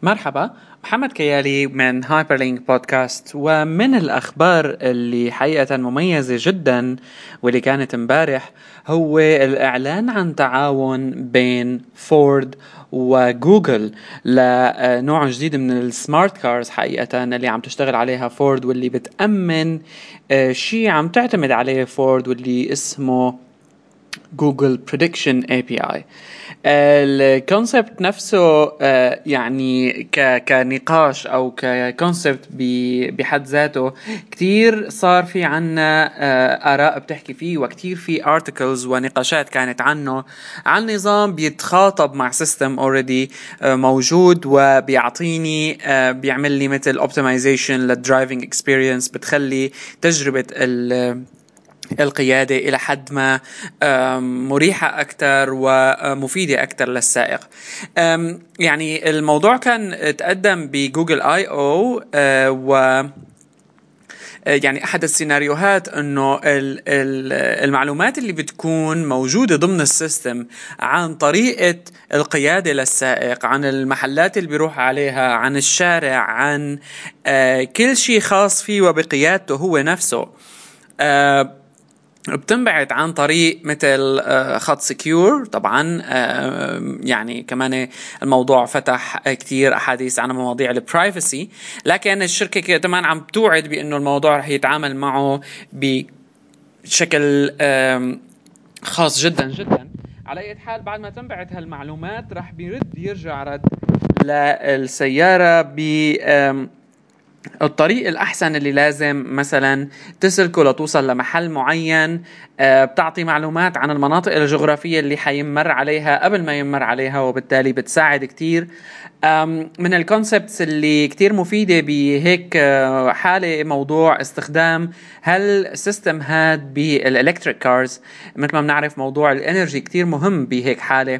مرحبا، محمد كيالي من هايبرلينك بودكاست. ومن الأخبار اللي حقيقة مميزة جدا واللي كانت امبارح هو الإعلان عن تعاون بين فورد وجوجل لنوع جديد من السمارت كارز حقيقة اللي عم تشتغل عليها فورد، واللي بتأمن شيء عم تعتمد عليه فورد واللي اسمه جوجل بريدكشن اي بي اي. الكونسبت نفسه يعني كنقاش او ككونسبت بحد ذاته كتير صار في عنا آراء بتحكي فيه، وكتير في articles ونقاشات كانت عنه، عن نظام بيتخاطب مع سيستم already موجود وبيعطيني بيعمل لي مثل optimization للدرايفنج experience، بتخلي تجربة القيادة إلى حد ما مريحة أكتر ومفيدة أكتر للسائق. يعني الموضوع كان تقدم بجوجل آي أو و يعني أحد السيناريوهات أنه المعلومات اللي بتكون موجودة ضمن السيستم عن طريقة القيادة للسائق، عن المحلات اللي بيروح عليها، عن الشارع، عن كل شيء خاص فيه وبقيادته هو نفسه، بتنبعت عن طريق مثل خط سكيور. طبعا يعني كمان الموضوع فتح كتير أحاديث عن مواضيع البرايفسي، لكن الشركة كمان عم توعد بأنه الموضوع رح يتعامل معه بشكل خاص جدا جدا. على أي حال، بعد ما تنبعت هالمعلومات رح يرجع رد للسيارة الطريق الأحسن اللي لازم مثلا تسلكه لتوصل لمحل معين. بتعطي معلومات عن المناطق الجغرافية اللي حيمر عليها قبل ما يمر عليها، وبالتالي بتساعد كتير. من الكونسبتس اللي كتير مفيدة بهيك حالة موضوع استخدام هالسيستم هاد بالإلكتريك كارز. مثل ما بنعرف موضوع الانرجي كتير مهم بهيك حالة،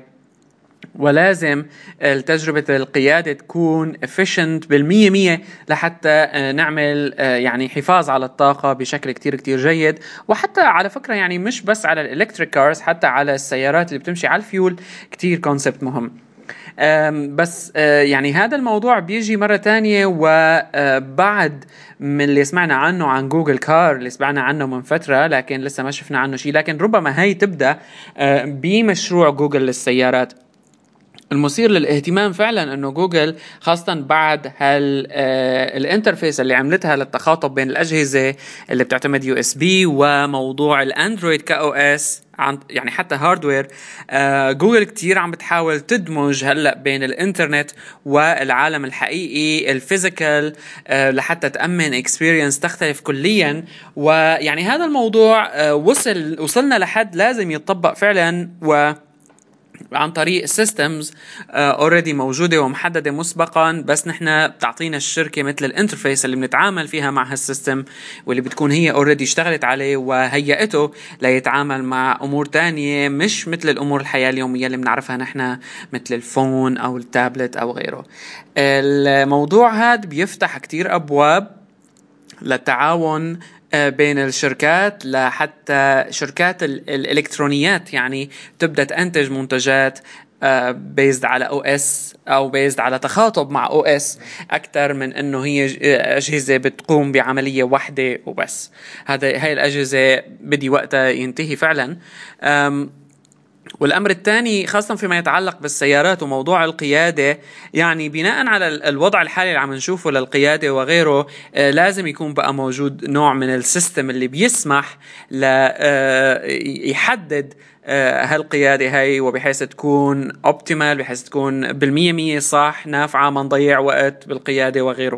ولازم تجربة القيادة تكون efficient بالمية لحتى نعمل يعني حفاظ على الطاقة بشكل كتير كتير جيد. وحتى على فكرة يعني مش بس على الإلكتريك كارز، حتى على السيارات اللي بتمشي على الفيول كتير كونسبت مهم. بس يعني هذا الموضوع بيجي مرة تانية وبعد من اللي سمعنا عنه عن جوجل كار اللي سمعنا عنه من فترة، لكن لسه ما شفنا عنه شيء. لكن ربما هاي تبدأ بمشروع جوجل للسيارات. المثير للاهتمام فعلا انه جوجل خاصة بعد الانترفيس اللي عملتها للتخاطب بين الاجهزة اللي بتعتمد يو اس بي وموضوع الاندرويد كاو اس، يعني حتى هاردوير. جوجل كتير عم بتحاول تدمج هلأ بين الانترنت والعالم الحقيقي الفيزيكال لحتى تأمن اكسبيرينس تختلف كليا. ويعني هذا الموضوع وصلنا لحد لازم يتطبق فعلا، عن طريق systems already موجودة ومحددة مسبقا، بس نحن بتعطينا الشركة مثل الانترفيس اللي بنتعامل فيها مع هالسيستم، واللي بتكون هي already اشتغلت عليه وهيئته ليتعامل مع أمور تانية مش مثل الأمور الحياة اليومية اللي بنعرفها نحن، مثل الفون أو التابلت أو غيره. الموضوع هذا بيفتح كتير أبواب للتعاون بين الشركات، لحتى شركات الإلكترونيات يعني تبدأ تنتج منتجات بيزد على او اس او بيزد على تخاطب مع او اس اكثر من انه هي اجهزه بتقوم بعمليه واحده وبس. هاي الاجهزه بدي وقتها ينتهي فعلا. والأمر الثاني خاصة فيما يتعلق بالسيارات وموضوع القيادة، يعني بناء على الوضع الحالي اللي عم نشوفه للقيادة وغيره، لازم يكون بقى موجود نوع من السيستم اللي بيسمح يحدد هالقيادة هاي، وبحيث تكون اوبتيمال، بحيث تكون بالمية مية صح، نافعة، ما نضيع وقت بالقيادة وغيره.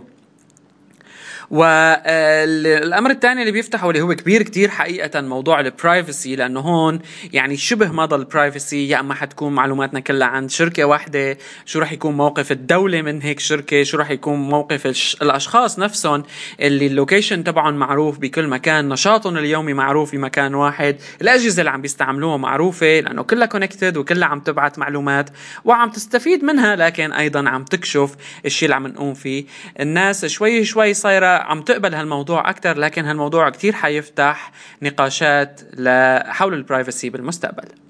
والأمر الثاني اللي بيفتحه اللي هو كبير كتير حقيقة موضوع البرايفسي، لأنه هون يعني شبه ما ضل البرايفسي، يا أما حتكون معلوماتنا كلها عند شركة واحدة. شو رح يكون موقف الدولة من هيك شركة؟ شو رح يكون موقف الأشخاص نفسهم اللي اللوكيشن تبعهم معروف بكل مكان، نشاطهم اليومي معروف بمكان واحد، الأجهزة اللي عم بيستعملوها معروفة لأنه كلها كونكتد وكلها عم تبعت معلومات وعم تستفيد منها، لكن أيضا عم تكشف الشيء اللي عم نقوم فيه. الناس شوي شوي صايرة عم تقبل هالموضوع أكتر، لكن هالموضوع كتير حيفتح نقاشات حول البرايفسي بالمستقبل.